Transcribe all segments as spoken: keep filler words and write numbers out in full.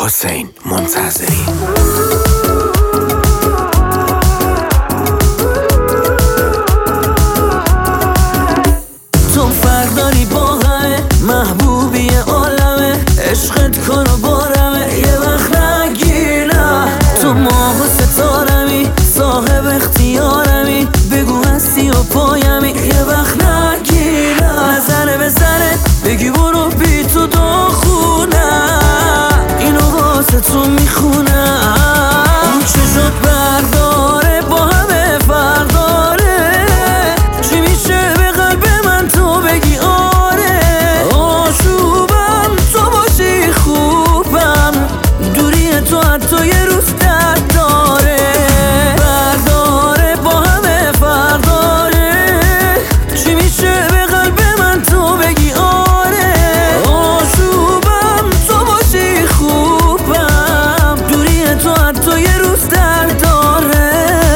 حسین منتظری. تو فرق داری با همه، محبوبی عالمه، عشقت کن و بارمه، یه وقت نگیرم. تو ماه و ستارمی، صاحب اختیارمی، بگو هستی و پایمی، یه وقت نگیرم. نظره به سرت بگی برو بی تو داخونم، اینو واسه تو میخونم. اون چشات برداره با همه فرق داره، چی میشه به قلب من تو بگی آره. آشوبم تو باشی خوبم، دوری تو حتی یه روز درد داره. برداره با همه فرق داره، چی میشه به قلب من تو بگی آره. آشوبم تو باشی خوبم، دوری تو حتی یه روز درد داره.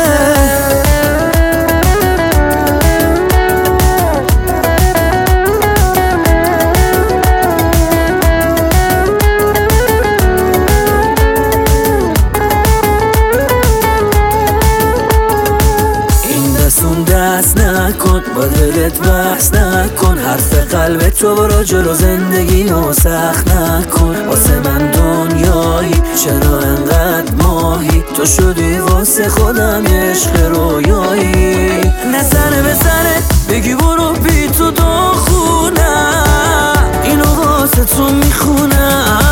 اون دست نکن، با دلت بحث نکن، حرف قلب تو برو جلو، زندگی رو سخت نکن. واسه من دنیایی، چرا انقدر ماهی، تو شدی واسه خودم عشق رویایی. نظره به سرت بگی برو بی تو داخونم، اینو واسه تو میخونم.